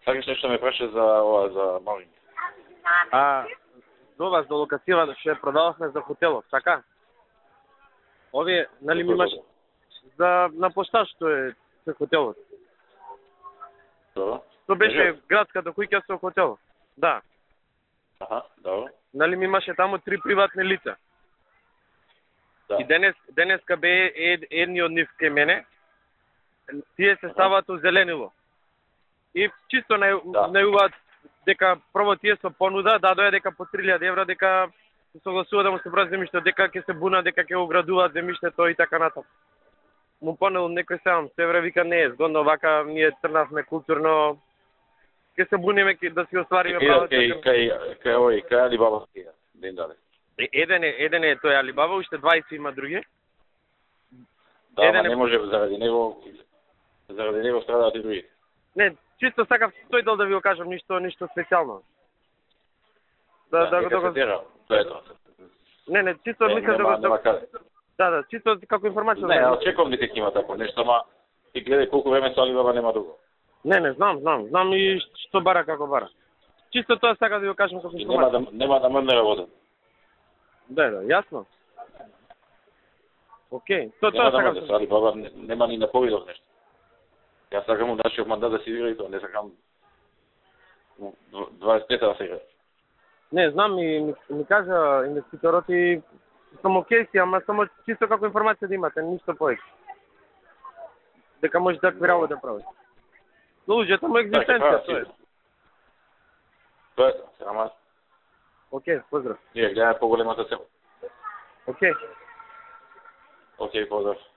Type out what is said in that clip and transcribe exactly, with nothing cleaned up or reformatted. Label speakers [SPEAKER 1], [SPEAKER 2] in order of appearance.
[SPEAKER 1] Сакаш нешто ме праше за ова за Малин?
[SPEAKER 2] А до вас до локацијава што ја продававме за хотелот, така? Овие, нели ми имаш за на пошташ што е за хотелот.
[SPEAKER 1] Добро.
[SPEAKER 2] Тоа беше градската куќа со хотел. Да.
[SPEAKER 1] Аха, добро.
[SPEAKER 2] Нели ми имаше таму три приватни лица.
[SPEAKER 1] Да.
[SPEAKER 2] И денес денеска бе ед, едни од нив ке мене. Тие се ставаат у зеленило. И чисто нај
[SPEAKER 1] да.
[SPEAKER 2] најуваат дека прво тие со понуда дадоа дека по три илјади евра дека се согласува да му се продаде земјиште, дека ќе се буна, дека ќе го градуваат земјиштето и така натаму. Му понел некој сам, се евра вика не е згодно вака, ние трнавме културно, ќе се буниме ќе да си оствариме правото.
[SPEAKER 1] Кај кај кај овој кај Алибаба ќе ден даде.
[SPEAKER 2] Еден е, еден е тој Алибаба, уште дваесет има други.
[SPEAKER 1] Да, еден е... не може заради него заради него страдаат и други.
[SPEAKER 2] Не, чисто сакав тој дел да ви го кажам, ништо ништо специјално.
[SPEAKER 1] Да, да, да го тера, тоа е тоа.
[SPEAKER 2] Не, не, чисто е, мислам да го
[SPEAKER 1] нема
[SPEAKER 2] Да, да, чисто како информација.
[SPEAKER 1] Не, да очекувам дека ќе има тако нешто, ама ти гледај колку време со Алибаба нема дуго.
[SPEAKER 2] Не, не, знам, знам, знам и што бара како бара. Чисто тоа сакам да ви го кажам како информација.
[SPEAKER 1] Нема да нема да мрне работа.
[SPEAKER 2] Да, да, јасно. Океј, тоа
[SPEAKER 1] тоа
[SPEAKER 2] сакам.
[SPEAKER 1] Да Алибаба нема ни на повидов нешто. Јас сакам нашиот мандат да се игра и тоа, не сакам дваесет пета да се игра.
[SPEAKER 2] Не, знам и ми, ми кажа инвеститорот и сум окей си, ама само чисто како информација да имате, ништо повеќе. Дека може такви работи да правите. Луѓето му екзистенција, тоа е.
[SPEAKER 1] Тоа е, ама...
[SPEAKER 2] Океј, поздрав.
[SPEAKER 1] Ние гледаме поголемата цел.
[SPEAKER 2] Океј.
[SPEAKER 1] Океј, поздрав.